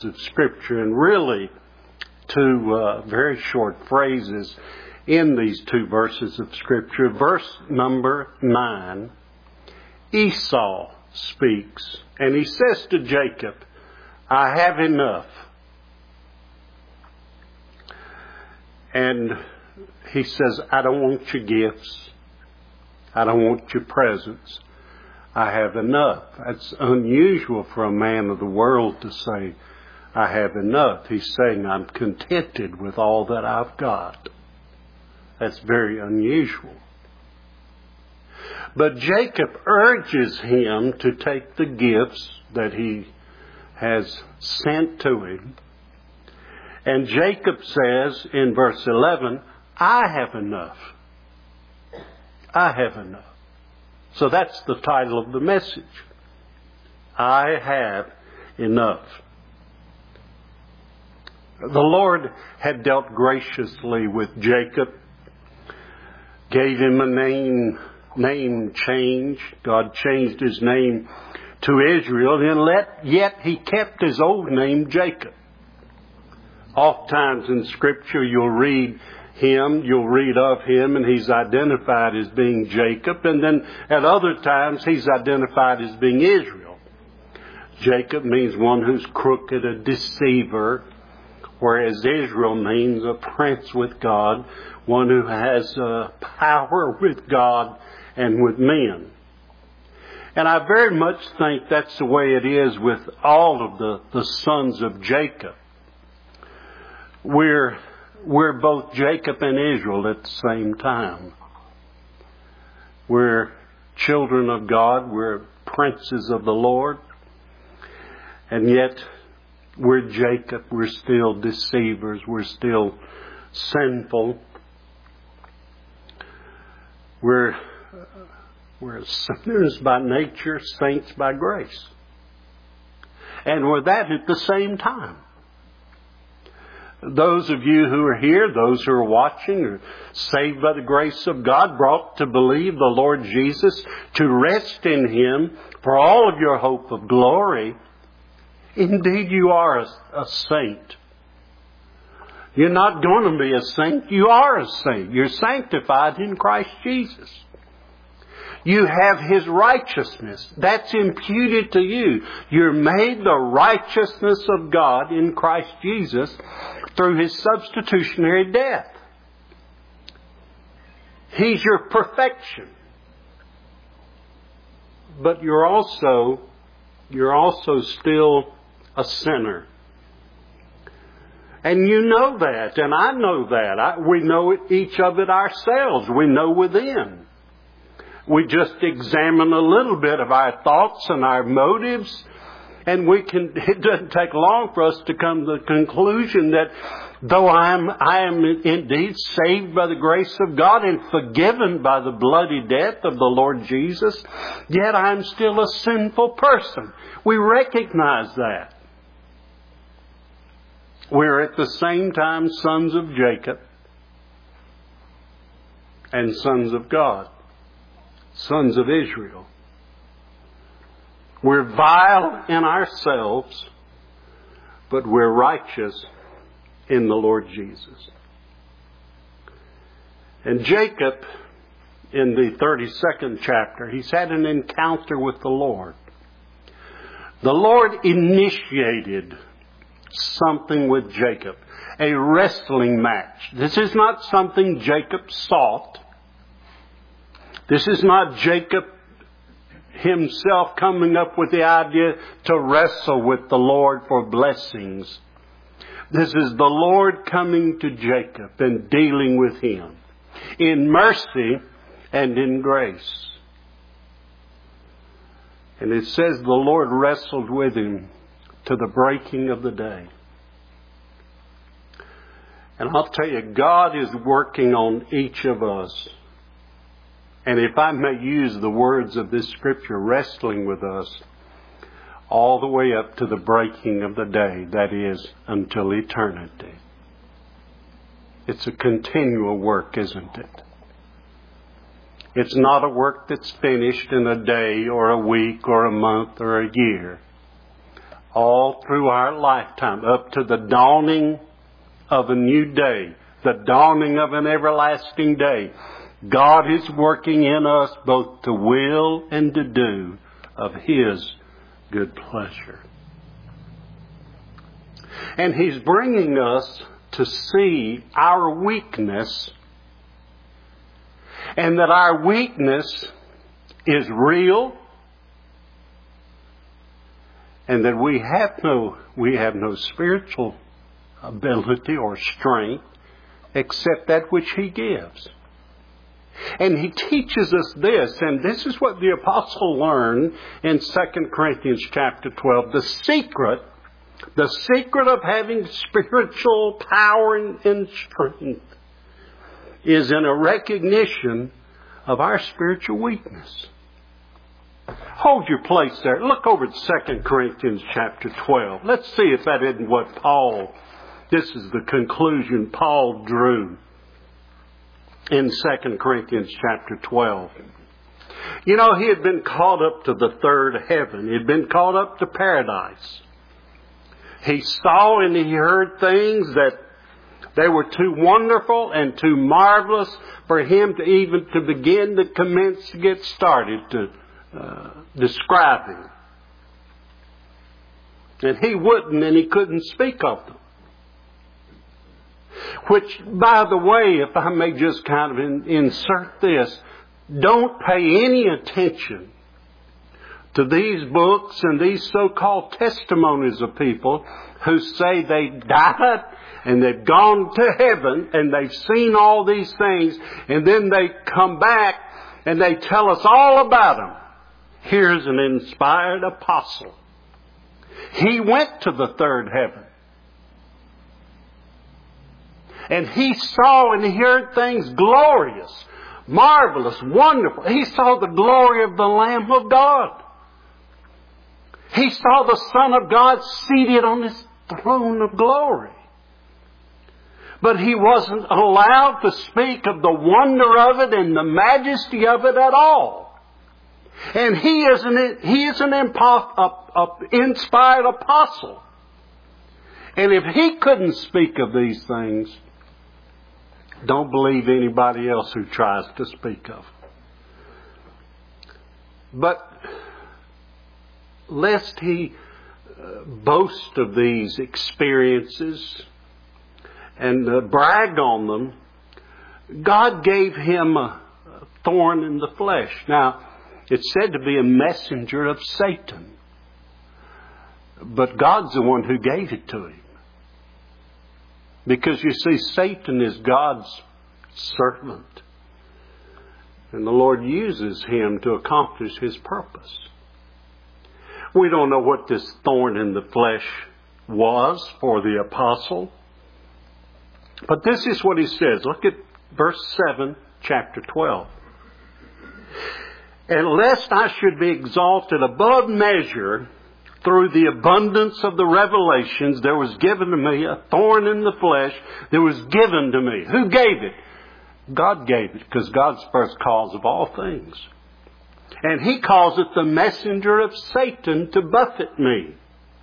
of Scripture, and really two very short phrases in these two verses of Scripture. Verse number 9, Esau speaks, and he says to Jacob, I have enough. And he says, I don't want your gifts. I don't want your presents. I have enough. That's unusual for a man of the world to say, I have enough. He's saying, I'm contented with all that I've got. That's very unusual. But Jacob urges him to take the gifts that he has sent to him. And Jacob says in verse 11, I have enough. I have enough. So that's the title of the message. I have enough. The Lord had dealt graciously with Jacob, gave him a name change. God changed his name to Israel, and yet he kept his old name Jacob. Oftentimes in Scripture you'll read of him, and he's identified as being Jacob, and then at other times he's identified as being Israel. Jacob means one who's crooked, a deceiver, whereas Israel means a prince with God, one who has power with God and with men. And I very much think that's the way it is with all of the sons of Jacob. We're both Jacob and Israel at the same time. We're children of God. We're princes of the Lord. And yet we're Jacob. We're still deceivers. We're still sinful. We're sinners by nature, saints by grace. And we're that at the same time. Those of you who are here, those who are watching, are saved by the grace of God, brought to believe the Lord Jesus, to rest in Him for all of your hope of glory. Indeed, you are a saint. You're not going to be a saint. You are a saint. You're sanctified in Christ Jesus. You have His righteousness. That's imputed to you. You're made the righteousness of God in Christ Jesus through His substitutionary death. He's your perfection. But you're also still a sinner. And you know that, and I know that. We know each of it ourselves. We know within. We just examine a little bit of our thoughts and our motives, and it doesn't take long for us to come to the conclusion that though I am indeed saved by the grace of God and forgiven by the bloody death of the Lord Jesus, yet I'm still a sinful person. We recognize that. We're at the same time sons of Jacob and sons of God. Sons of Israel. We're vile in ourselves, but we're righteous in the Lord Jesus. And Jacob, in the 32nd chapter, he's had an encounter with the Lord. The Lord initiated something with Jacob, a wrestling match. This is not something Jacob sought. This is not Jacob himself coming up with the idea to wrestle with the Lord for blessings. This is the Lord coming to Jacob and dealing with him in mercy and in grace. And it says the Lord wrestled with him to the breaking of the day. And I'll tell you, God is working on each of us. And if I may use the words of this Scripture, wrestling with us all the way up to the breaking of the day, that is, until eternity. It's a continual work, isn't it? It's not a work that's finished in a day or a week or a month or a year. all through our lifetime, up to the dawning of a new day, the dawning of an everlasting day. God is working in us both to will and to do of His good pleasure. And He's bringing us to see our weakness, and that our weakness is real, and that we have no spiritual ability or strength except that which He gives. And He teaches us this, and this is what the apostle learned in 2 Corinthians chapter 12. The secret of having spiritual power and strength is in a recognition of our spiritual weakness. Hold your place there. Look over at 2 Corinthians chapter 12. Let's see if that isn't what this is the conclusion Paul drew in 2 Corinthians chapter 12. You know, he had been caught up to the third heaven. He had been caught up to paradise. He saw and he heard things that they were too wonderful and too marvelous for him to even to begin to commence to get started to describing. And he wouldn't and he couldn't speak of them. Which, by the way, if I may just kind of insert this, don't pay any attention to these books and these so-called testimonies of people who say they died and they've gone to heaven and they've seen all these things, and then they come back and they tell us all about them. Here's an inspired apostle. He went to the third heaven. And he saw and heard things glorious, marvelous, wonderful. He saw the glory of the Lamb of God. He saw the Son of God seated on His throne of glory. But he wasn't allowed to speak of the wonder of it and the majesty of it at all. And he is an inspired apostle. And if he couldn't speak of these things, don't believe anybody else who tries to speak of them. But lest he boast of these experiences and brag on them, God gave him a thorn in the flesh. Now, it's said to be a messenger of Satan. But God's the one who gave it to him. Because you see, Satan is God's servant. And the Lord uses him to accomplish His purpose. We don't know what this thorn in the flesh was for the apostle. But this is what he says. Look at verse 7, chapter 12. And lest I should be exalted above measure through the abundance of the revelations, there was given to me a thorn in the flesh that was given to me. Who gave it? God gave it, because God's first cause of all things. And He calls it the messenger of Satan to buffet me,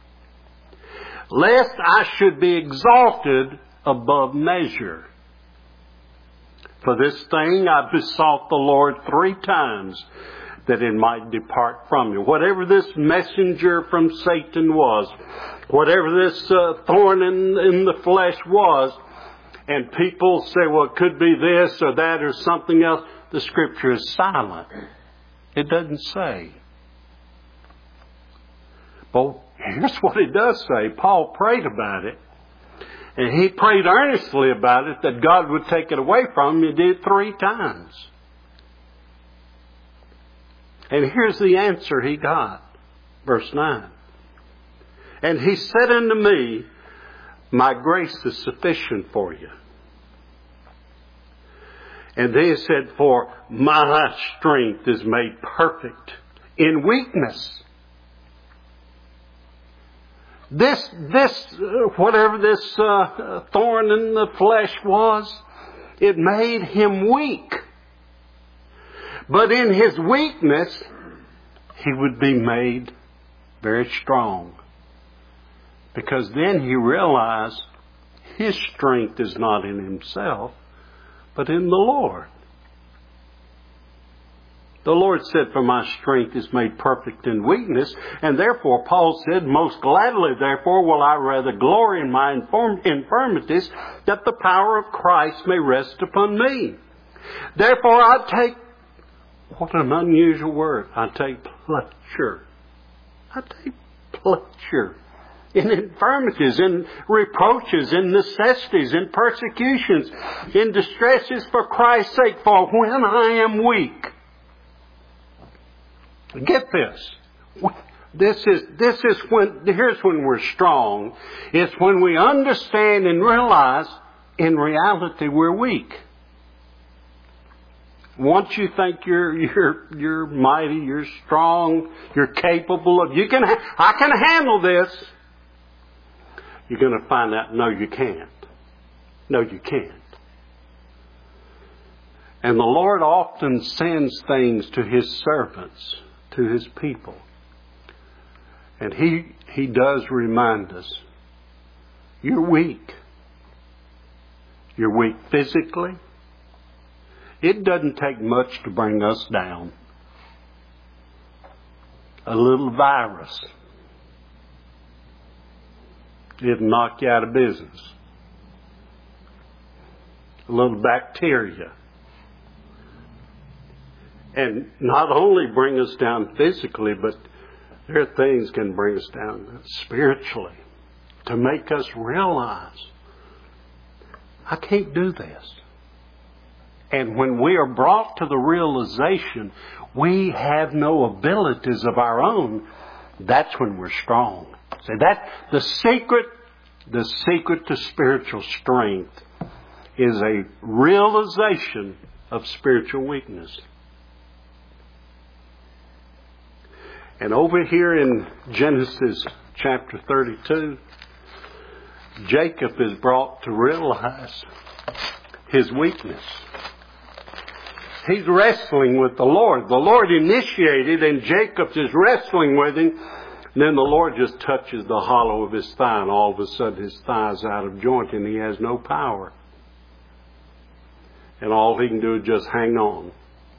lest I should be exalted above measure. For this thing I besought the Lord 3 times, that it might depart from me. Whatever this messenger from Satan was, whatever this thorn in the flesh was, and people say, well, it could be this or that or something else, the Scripture is silent. It doesn't say. But here's what it does say. Paul prayed about it. And he prayed earnestly about it, that God would take it away from him. He did 3 times. And here's the answer he got. Verse 9. And he said unto me, my grace is sufficient for you. And then he said, for my strength is made perfect in weakness. Whatever this thorn in the flesh was, it made him weak. But in his weakness, he would be made very strong. Because then he realized his strength is not in himself, but in the Lord. The Lord said, "For my strength is made perfect in weakness." And therefore, Paul said, "Most gladly, therefore, will I rather glory in my infirmities, that the power of Christ may rest upon me. Therefore, I take," what an unusual word, "I take pleasure." I take pleasure in infirmities, in reproaches, in necessities, in persecutions, in distresses for Christ's sake. For when I am weak, get this. Here's when we're strong. It's when we understand and realize in reality we're weak. Once you think you're mighty, you're strong, you're capable of, I can handle this. You're going to find out, no, you can't. No, you can't. And the Lord often sends things to His servants, to His people. And He does remind us, you're weak. You're weak physically. It doesn't take much to bring us down. A little virus. It'll knock you out of business. A little bacteria. And not only bring us down physically, but there are things can bring us down spiritually to make us realize, I can't do this. And when we are brought to the realization we have no abilities of our own, that's when we're strong. See, that the secret to spiritual strength is a realization of spiritual weakness. And over here in Genesis chapter 32, Jacob is brought to realize his weakness. He's wrestling with the Lord. The Lord initiated, and Jacob is wrestling with him. And then the Lord just touches the hollow of his thigh, and all of a sudden his thigh's out of joint, and he has no power. And all he can do is just hang on.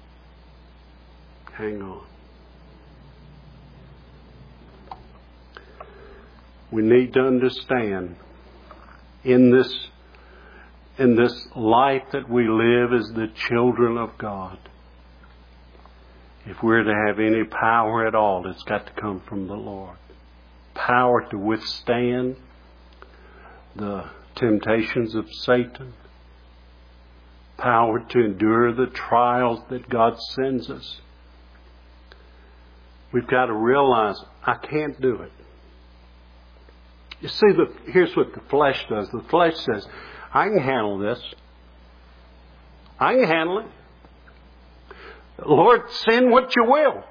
Hang on. We need to understand in this life that we live as the children of God, if we're to have any power at all, it's got to come from the Lord. Power to withstand the temptations of Satan. Power to endure the trials that God sends us. We've got to realize, I can't do it. You see, here's what the flesh does. The flesh says, I can handle this. I can handle it. Lord, send what you will.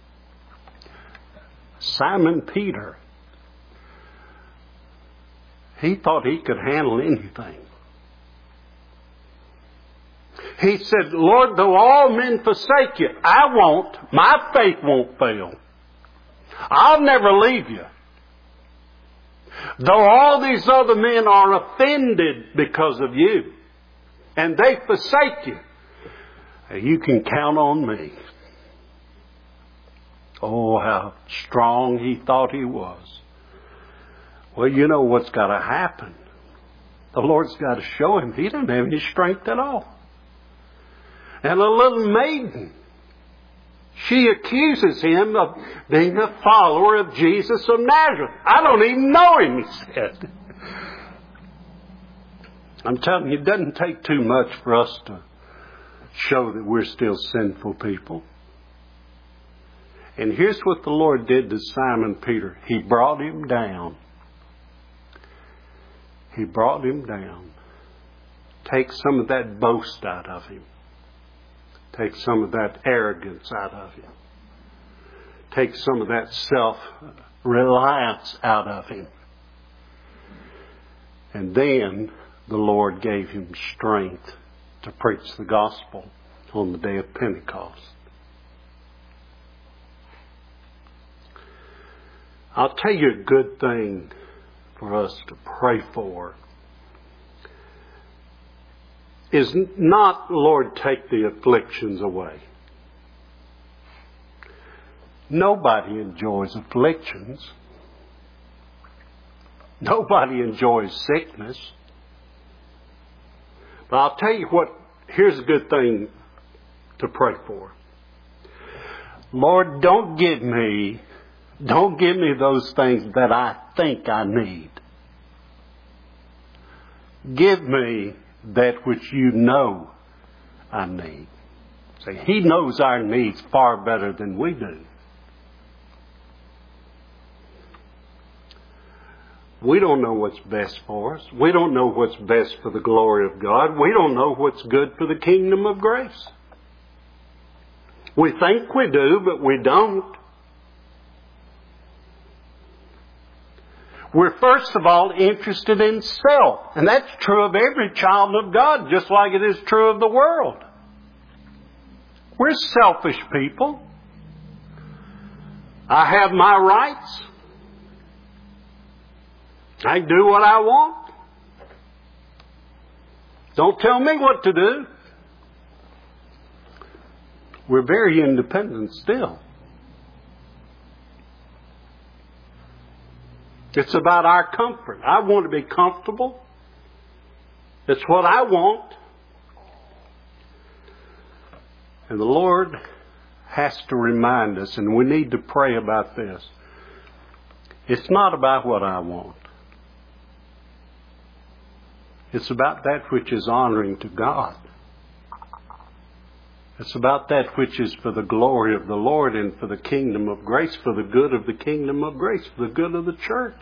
Simon Peter, he thought he could handle anything. He said, Lord, though all men forsake you, I won't. My faith won't fail. I'll never leave you. Though all these other men are offended because of you, and they forsake you, you can count on me. Oh, how strong he thought he was. Well, you know what's got to happen. The Lord's got to show him he doesn't have any strength at all. And a little maiden, she accuses him of being a follower of Jesus of Nazareth. I don't even know him, he said. I'm telling you, it doesn't take too much for us to show that we're still sinful people. And here's what the Lord did to Simon Peter. He brought him down. He brought him down. Take some of that boast out of him. Take some of that arrogance out of him. Take some of that self-reliance out of him. And then the Lord gave him strength to preach the gospel on the day of Pentecost. I'll tell you a good thing for us to pray for is not, Lord, take the afflictions away. Nobody enjoys afflictions. Nobody enjoys sickness. But I'll tell you what, here's a good thing to pray for. Lord, don't give me those things that I think I need. Give me that which you know I need. See, He knows our needs far better than we do. We don't know what's best for us. We don't know what's best for the glory of God. We don't know what's good for the kingdom of grace. We think we do, but we don't. We're first of all interested in self. And that's true of every child of God, just like it is true of the world. We're selfish people. I have my rights. I can do what I want. Don't tell me what to do. We're very independent still. It's about our comfort. I want to be comfortable. It's what I want. And the Lord has to remind us, and we need to pray about this. It's not about what I want. It's about that which is honoring to God. It's about that which is for the glory of the Lord and for the kingdom of grace, for the good of the kingdom of grace, for the good of the church.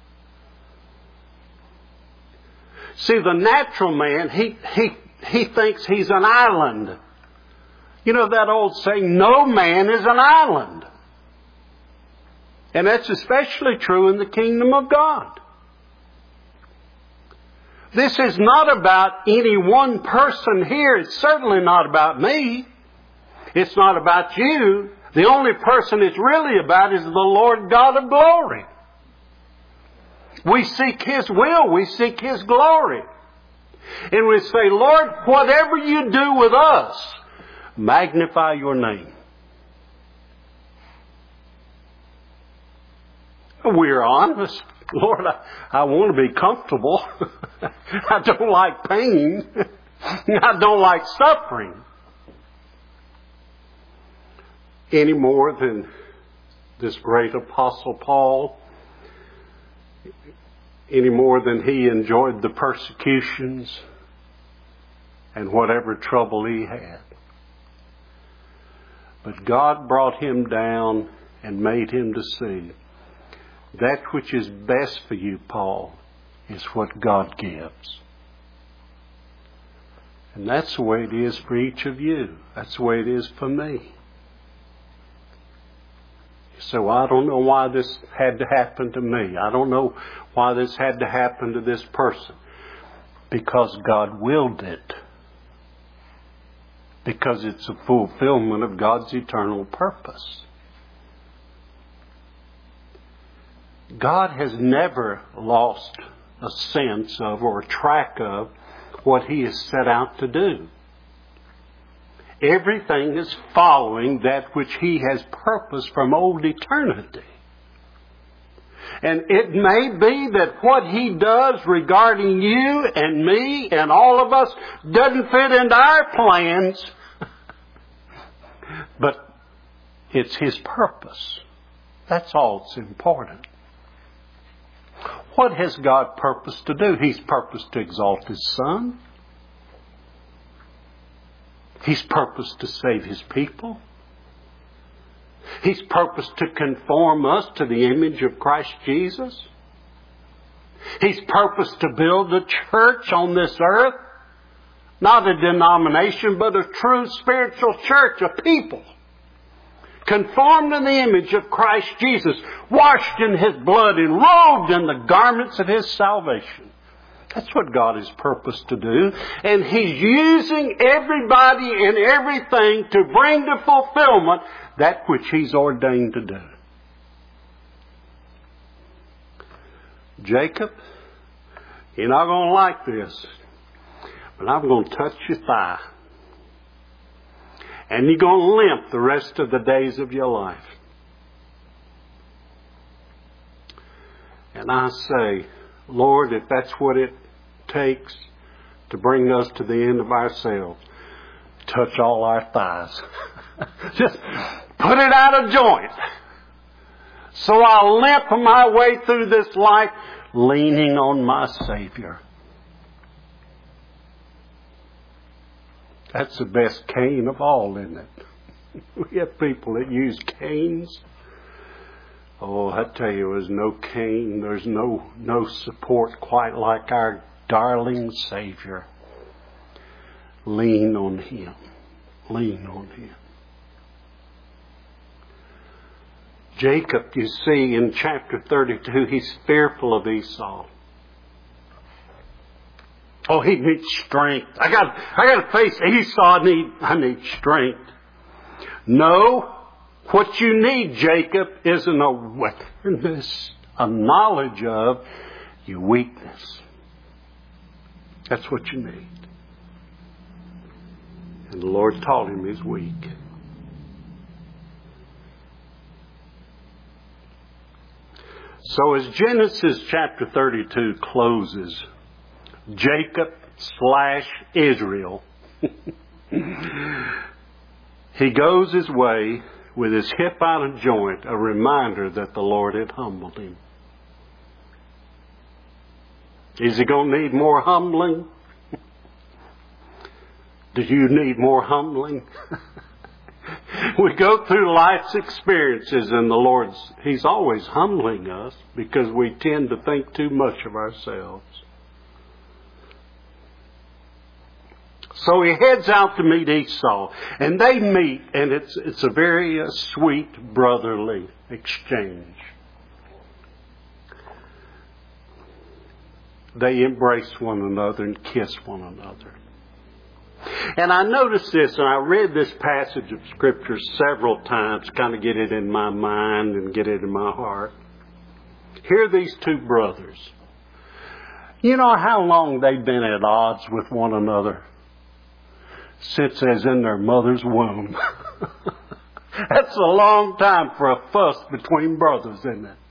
See, the natural man, he thinks he's an island. You know that old saying, no man is an island. And that's especially true in the kingdom of God. This is not about any one person here. It's certainly not about me. It's not about you. The only person it's really about is the Lord God of glory. We seek His will. We seek His glory. And we say, Lord, whatever you do with us, magnify your name. We're honest. Lord, I want to be comfortable. I don't like pain. I don't like suffering. Any more than this great apostle Paul, any more than he enjoyed the persecutions and whatever trouble he had. But God brought him down and made him to see that which is best for you, Paul, is what God gives. And that's the way it is for each of you. That's the way it is for me. So I don't know why this had to happen to me. I don't know why this had to happen to this person. Because God willed it. Because it's a fulfillment of God's eternal purpose. God has never lost a sense of or a track of what He has set out to do. Everything is following that which He has purposed from old eternity. And it may be that what He does regarding you and me and all of us doesn't fit into our plans, but it's His purpose. That's all that's important. What has God purposed to do? He's purposed to exalt His Son. He's purposed to save His people. He's purposed to conform us to the image of Christ Jesus. He's purposed to build a church on this earth. Not a denomination, but a true spiritual church, a people. Conformed in the image of Christ Jesus, washed in His blood and robed in the garments of His salvation. That's what God has purposed to do. And He's using everybody and everything to bring to fulfillment that which He's ordained to do. Jacob, you're not going to like this, but I'm going to touch your thigh. And you're going to limp the rest of the days of your life. And I say, Lord, if that's what it takes to bring us to the end of ourselves, touch all our thighs. Just put it out of joint. So I'll limp my way through this life leaning on my Savior. That's the best cane of all, isn't it? We have people that use canes. Oh, I tell you, there's no cane, there's no support quite like our darling Savior. Lean on Him. Lean on Him. Jacob, you see, in chapter 32, he's fearful of Esau. Oh, he needs strength. I got to face Esau. I need strength. No, what you need, Jacob, isn't a awareness, a knowledge of your weakness. That's what you need. And the Lord taught him he's weak. So as Genesis chapter 32 closes, Jacob/Israel, he goes his way with his hip out of joint, a reminder that the Lord had humbled him. Is he going to need more humbling? Do you need more humbling? We go through life's experiences and the Lord's, He's always humbling us because we tend to think too much of ourselves. So he heads out to meet Esau, and they meet, and it's a very sweet brotherly exchange. They embrace one another and kiss one another. And I noticed this, and I read this passage of Scripture several times, kind of get it in my mind and get it in my heart. Here are these two brothers. You know how long they've been at odds with one another? Since as in their mother's womb. That's a long time for a fuss between brothers, isn't it?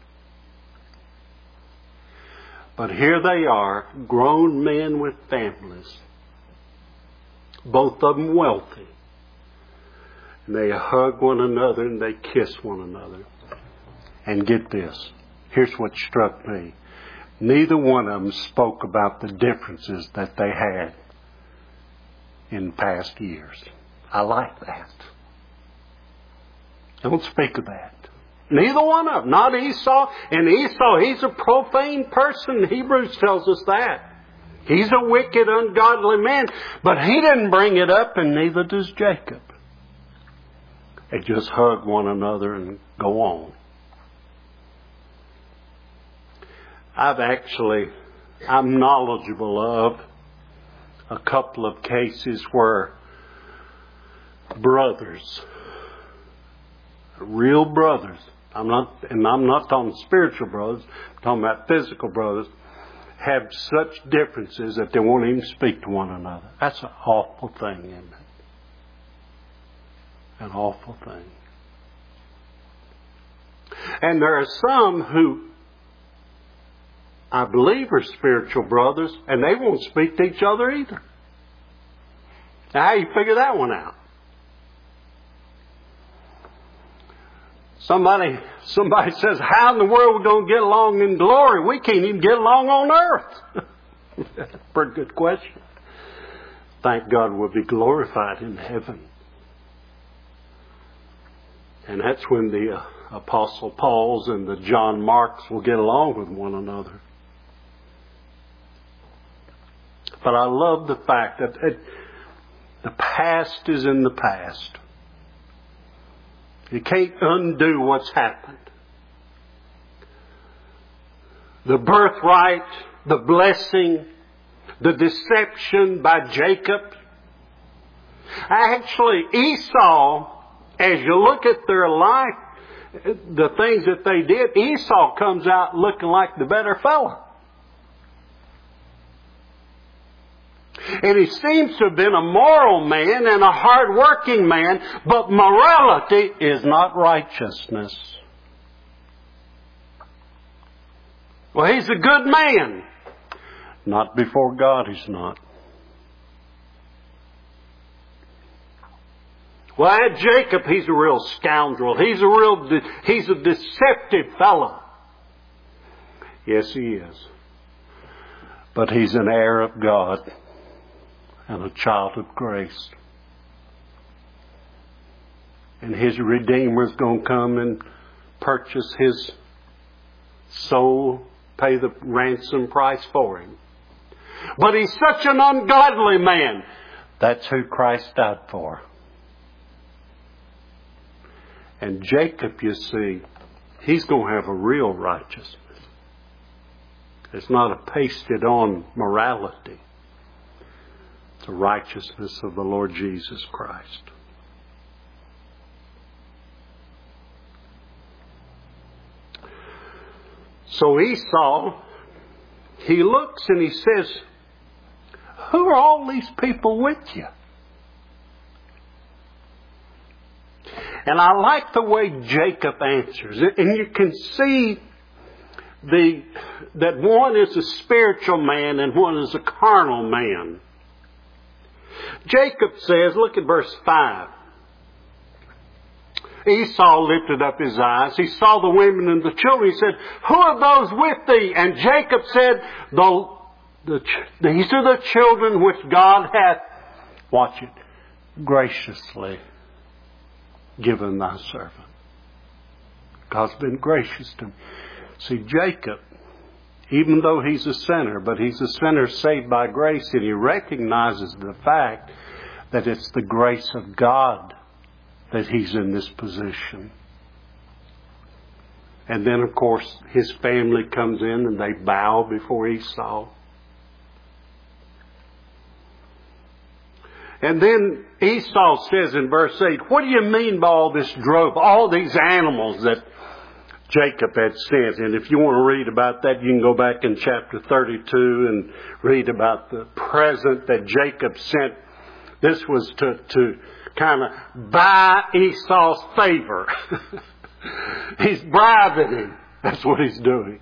But here they are, grown men with families. Both of them wealthy. And they hug one another and they kiss one another. And get this. Here's what struck me. Neither one of them spoke about the differences that they had in past years. I like that. Don't speak of that. Neither one of them. Not Esau. And Esau, he's a profane person. Hebrews tells us that. He's a wicked, ungodly man. But he didn't bring it up, and neither does Jacob. They just hug one another and go on. I'm knowledgeable of a couple of cases where brothers, real brothers, I'm not talking spiritual brothers, I'm talking about physical brothers, have such differences that they won't even speak to one another. That's an awful thing, isn't it? An awful thing. And there are some who I believe are spiritual brothers, and they won't speak to each other either. Now, how do you figure that one out? Somebody says, how in the world are we going to get along in glory? We can't even get along on earth. That's a pretty good question. Thank God we'll be glorified in heaven. And that's when the Apostle Paul's and the John Marks will get along with one another. But I love the fact that the past is in the past. You can't undo what's happened. The birthright, the blessing, the deception by Jacob. Actually, Esau, as you look at their life, the things that they did, Esau comes out looking like the better fella. And he seems to have been a moral man and a hard-working man, but morality is not righteousness. Well, he's a good man. Not before God, he's not. Well, Jacob, he's a real scoundrel. He's a deceptive fellow. Yes, he is. But he's an heir of God and a child of grace. And his Redeemer's going to come and purchase his soul, pay the ransom price for him. But he's such an ungodly man. That's who Christ died for. And Jacob, you see, he's going to have a real righteousness. It's not a pasted on morality. It's the righteousness of the Lord Jesus Christ. So Esau, he looks and he says, who are all these people with you? And I like the way Jacob answers it. And you can see that one is a spiritual man and one is a carnal man. Jacob says, look at verse 5. Esau lifted up his eyes. He saw the women and the children. He said, who are those with thee? And Jacob said, these are the children which God hath, watch it, graciously given thy servant. God's been gracious to me. See, Jacob, even though he's a sinner, but he's a sinner saved by grace, and he recognizes the fact that it's the grace of God that he's in this position. And then, of course, his family comes in and they bow before Esau. And then Esau says in verse 8, what do you mean by all this drove, all these animals that Jacob had sent? And if you want to read about that, you can go back in chapter 32 and read about the present that Jacob sent. This was to kind of buy Esau's favor. He's bribing him. That's what he's doing.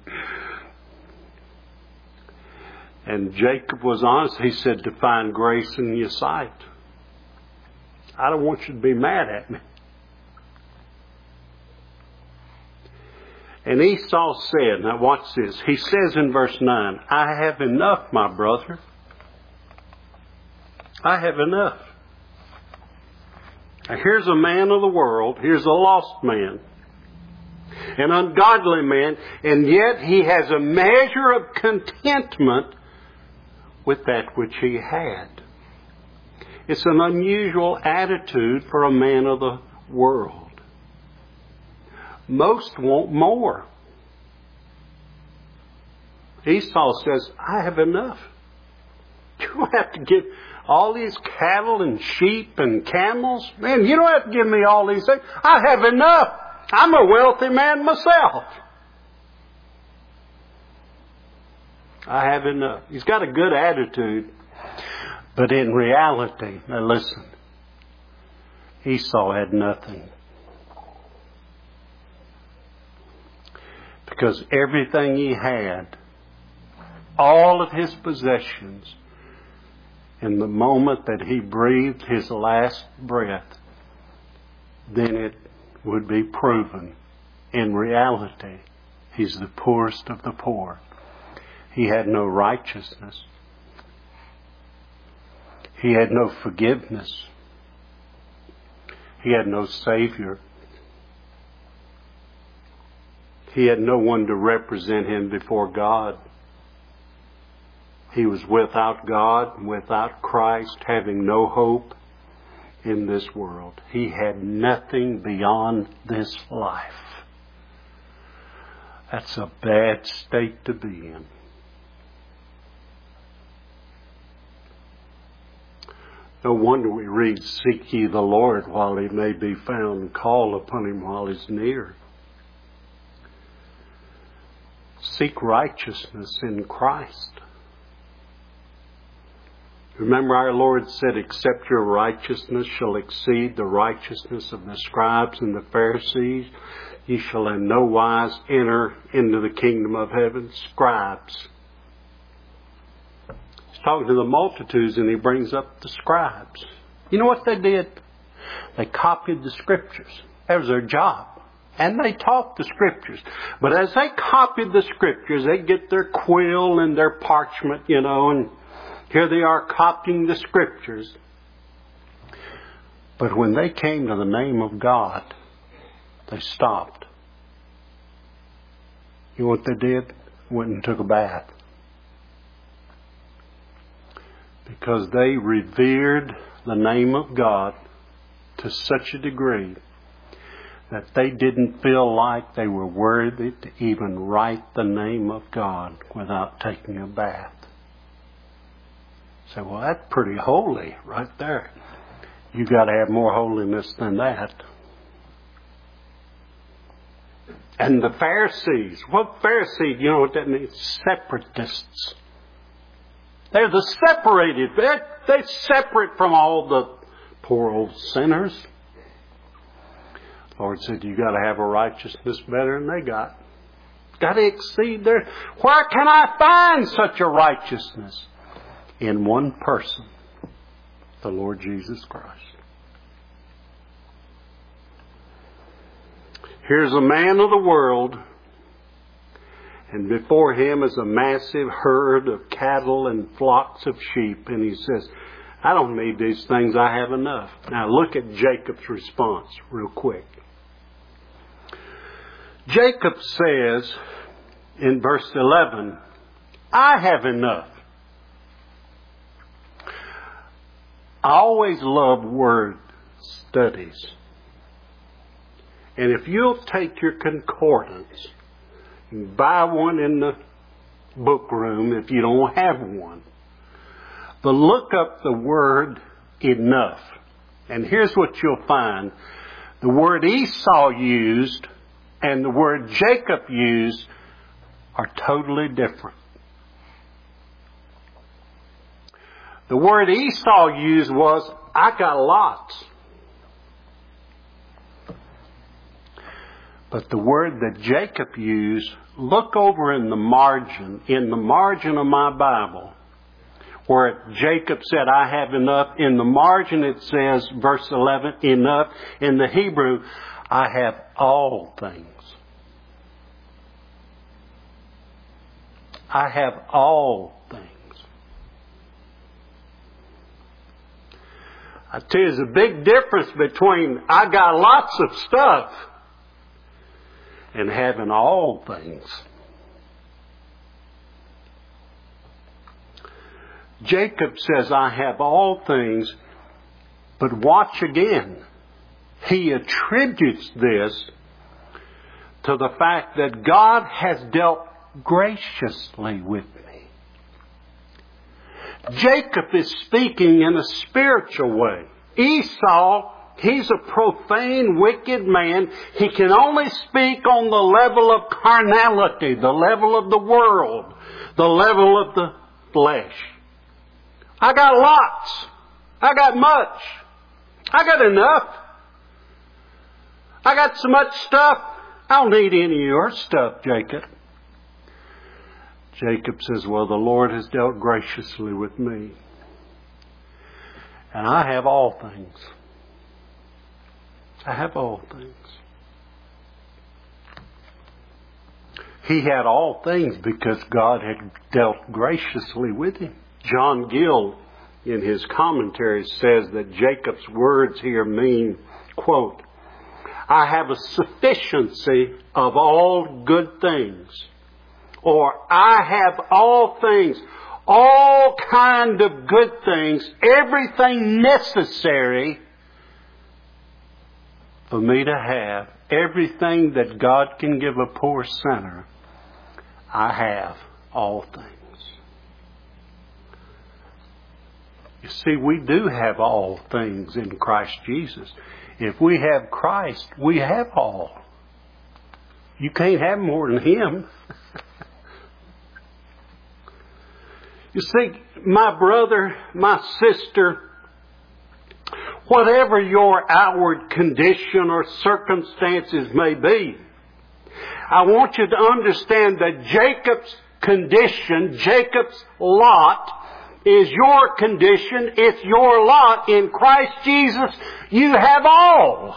And Jacob was honest. He said, to find grace in your sight. I don't want you to be mad at me. And Esau said, now watch this. He says in verse 9, I have enough, my brother. I have enough. Now here's a man of the world. Here's a lost man. An ungodly man. And yet he has a measure of contentment with that which he had. It's an unusual attitude for a man of the world. Most want more. Esau says, I have enough. You don't have to give all these cattle and sheep and camels. Man, you don't have to give me all these things. I have enough. I'm a wealthy man myself. I have enough. He's got a good attitude. But in reality, now listen, Esau had nothing. Because everything he had, all of his possessions, in the moment that he breathed his last breath, then it would be proven. In reality, he's the poorest of the poor. He had no righteousness. He had no forgiveness. He had no Savior. He had no one to represent him before God. He was without God, without Christ, having no hope in this world. He had nothing beyond this life. That's a bad state to be in. No wonder we read, seek ye the Lord while he may be found, and call upon him while he's near. seek righteousness in Christ. Remember our Lord said, except your righteousness shall exceed the righteousness of the scribes and the Pharisees, ye shall in no wise enter into the kingdom of heaven. Scribes. He's talking to the multitudes and he brings up the scribes. You know what they did? They copied the Scriptures. That was their job. And they taught the Scriptures. But as they copied the Scriptures, they get their quill and their parchment, and here they are copying the Scriptures. But when they came to the name of God, they stopped. You know what they did? Went and took a bath. Because they revered the name of God to such a degree that they didn't feel like they were worthy to even write the name of God without taking a bath. So, well, that's pretty holy right there. You got to have more holiness than that. And the Pharisees, what Pharisees, you know what that means? Separatists. They're the separated. They're separate from all the poor old sinners. The Lord said, you got to have a righteousness better than they got. Got to exceed their... Where can I find such a righteousness? In one person, the Lord Jesus Christ. Here's a man of the world, and before him is a massive herd of cattle and flocks of sheep, and he says, I don't need these things, I have enough. Now look at Jacob's response real quick. Jacob says in verse 11, I have enough. I always love word studies. And if you'll take your concordance and buy one in the book room if you don't have one, but look up the word enough. And here's what you'll find. The word Esau used and the word Jacob used are totally different. The word Esau used was, I got lots. But the word that Jacob used, look over in the margin of my Bible, where Jacob said, I have enough. In the margin it says, verse 11, enough. In the Hebrew, I have all things. I have all things. I tell you, there's a big difference between I got lots of stuff and having all things. Jacob says, I have all things, but watch again. He attributes this to the fact that God has dealt graciously with me. Jacob is speaking in a spiritual way. Esau, he's a profane, wicked man. He can only speak on the level of carnality, the level of the world, the level of the flesh. I got lots. I got much. I got enough. I got so much stuff. I don't need any of your stuff, Jacob. Jacob says, well, the Lord has dealt graciously with me. And I have all things. I have all things. He had all things because God had dealt graciously with him. John Gill, in his commentary, says that Jacob's words here mean, quote, I have a sufficiency of all good things. Or I have all things, all kind of good things, everything necessary for me to have, everything that God can give a poor sinner. I have all things. You see, we do have all things in Christ Jesus. If we have Christ, we have all. You can't have more than Him. You see, my brother, my sister, whatever your outward condition or circumstances may be, I want you to understand that Jacob's condition, Jacob's lot, is your condition. It's your lot in Christ Jesus. You have all.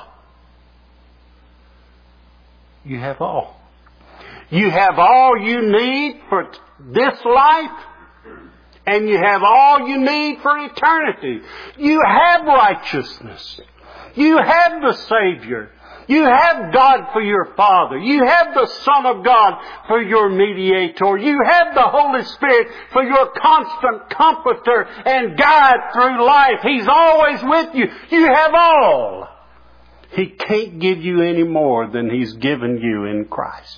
You have all. You have all you need for this life, and you have all you need for eternity. You have righteousness. You have the Savior. You have God for your Father. You have the Son of God for your mediator. You have the Holy Spirit for your constant comforter and guide through life. He's always with you. You have all. He can't give you any more than He's given you in Christ.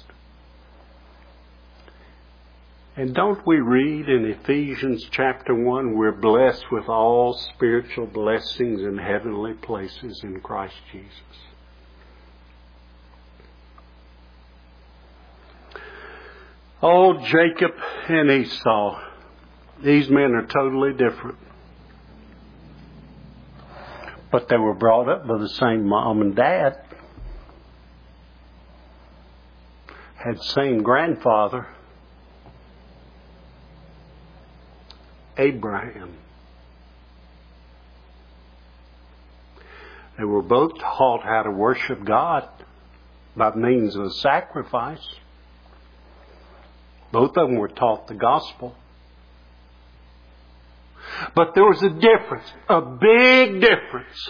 And don't we read in Ephesians chapter 1, we're blessed with all spiritual blessings in heavenly places in Christ Jesus. Oh, Jacob and Esau, these men are totally different. But they were brought up by the same mom and dad. Had the same grandfather, Abraham. They were both taught how to worship God by means of sacrifice. Both of them were taught the gospel. But there was a difference, a big difference.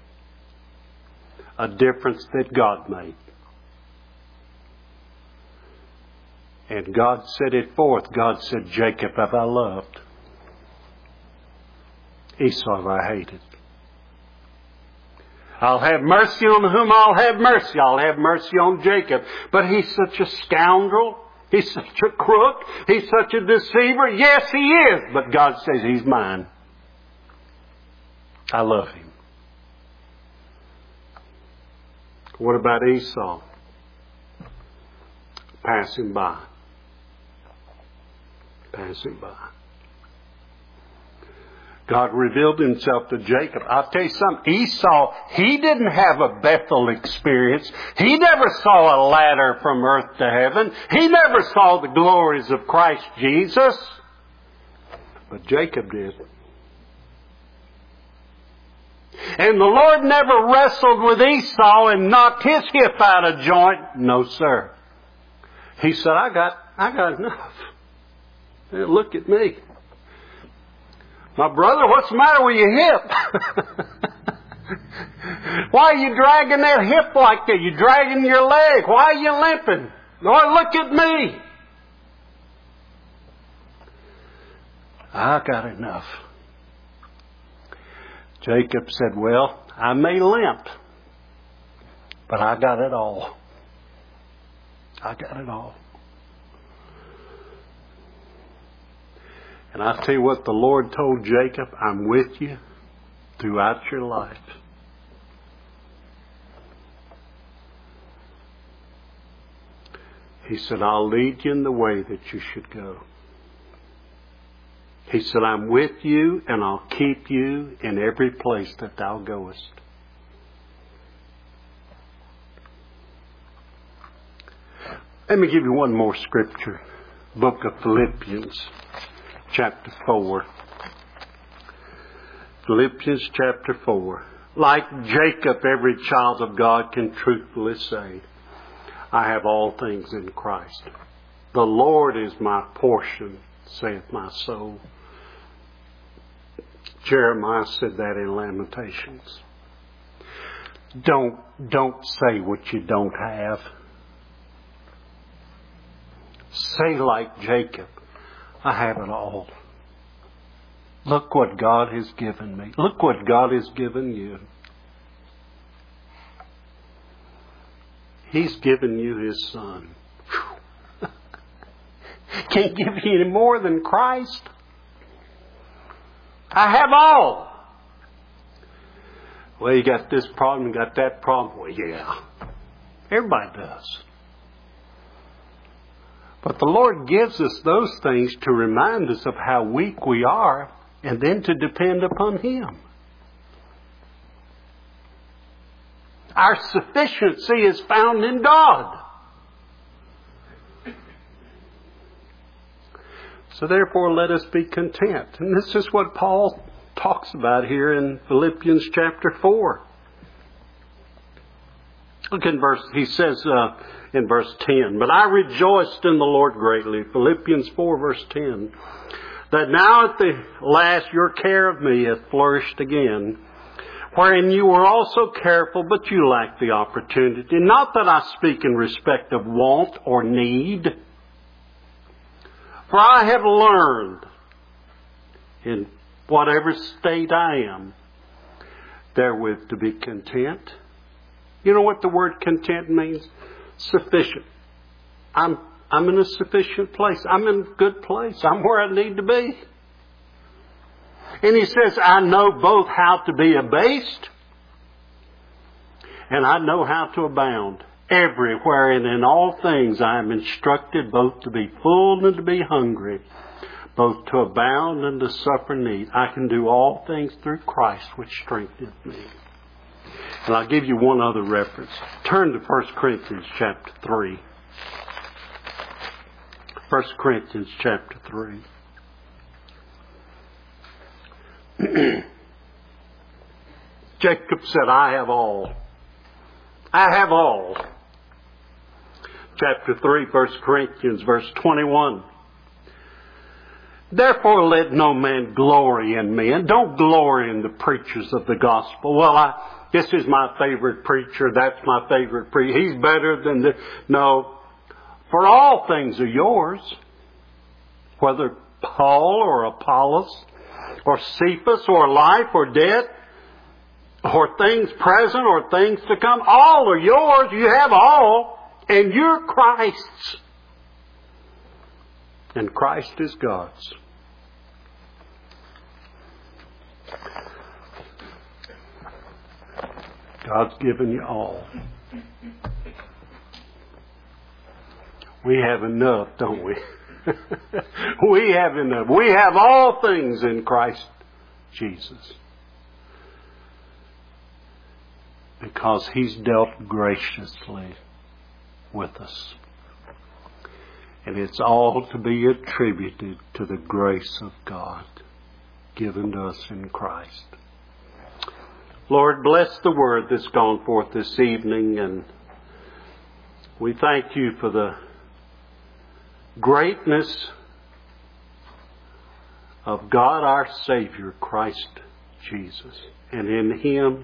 A difference that God made. And God set it forth. God said, Jacob have I loved. Esau have I hated. I'll have mercy on whom I'll have mercy. I'll have mercy on Jacob. But he's such a scoundrel. He's such a crook. He's such a deceiver. Yes, he is. But God says he's mine. I love him. What about Esau? Pass him by. Pass him by. God revealed himself to Jacob. I'll tell you something. Esau, he didn't have a Bethel experience. He never saw a ladder from earth to heaven. He never saw the glories of Christ Jesus. But Jacob did. And the Lord never wrestled with Esau and knocked his hip out of joint. No, sir. He said, I got enough. Look at me. My brother, what's the matter with your hip? Why are you dragging that hip like that? You dragging your leg. Why are you limping? Lord, look at me. I got enough. Jacob said, well, I may limp, but I got it all. I got it all. And I tell you what the Lord told Jacob, I'm with you throughout your life. He said, I'll lead you in the way that you should go. He said, I'm with you and I'll keep you in every place that thou goest. Let me give you one more scripture. Book of Philippians. Chapter 4. Philippians chapter 4. Like Jacob, every child of God can truthfully say, I have all things in Christ. The Lord is my portion, saith my soul. Jeremiah said that in Lamentations. Don't say what you don't have. Say like Jacob, I have it all. Look what God has given me. Look what God has given you. He's given you His Son. Can't give you any more than Christ. I have all. Well, you got this problem, you got that problem. Well, yeah. Everybody does. But the Lord gives us those things to remind us of how weak we are and then to depend upon Him. Our sufficiency is found in God. So therefore, let us be content. And this is what Paul talks about here in Philippians chapter 4. Look in he says in verse 10, "But I rejoiced in the Lord greatly," Philippians 4 verse 10, "that now at the last your care of me hath flourished again, wherein you were also careful, but you lacked the opportunity. Not that I speak in respect of want or need, for I have learned in whatever state I am, therewith to be content." You know what the word content means? Sufficient. I'm in a sufficient place. I'm in a good place. I'm where I need to be. And he says, "I know both how to be abased and I know how to abound. Everywhere and in all things I am instructed both to be full and to be hungry, both to abound and to suffer need. I can do all things through Christ which strengtheneth me." And I'll give you one other reference. Turn to 1 Corinthians chapter 3. 1 Corinthians chapter 3. Jacob said, "I have all. I have all." Chapter 3, 1 Corinthians, verse 21. "Therefore let no man glory in me." And don't glory in the preachers of the gospel. "Well, this is my favorite preacher. That's my favorite preacher. He's better than the..." No. For all things are yours. Whether Paul or Apollos or Cephas or life or death or things present or things to come, all are yours. You have all. And you're Christ's. And Christ is God's. God's given you all. We have enough, don't we? We have enough. We have all things in Christ Jesus. Because He's dealt graciously with us. And it's all to be attributed to the grace of God given to us in Christ. Lord, bless the word that's gone forth this evening, and we thank You for the greatness of God our Savior, Christ Jesus. And in Him,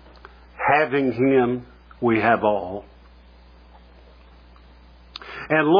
having Him, we have all. And Lord,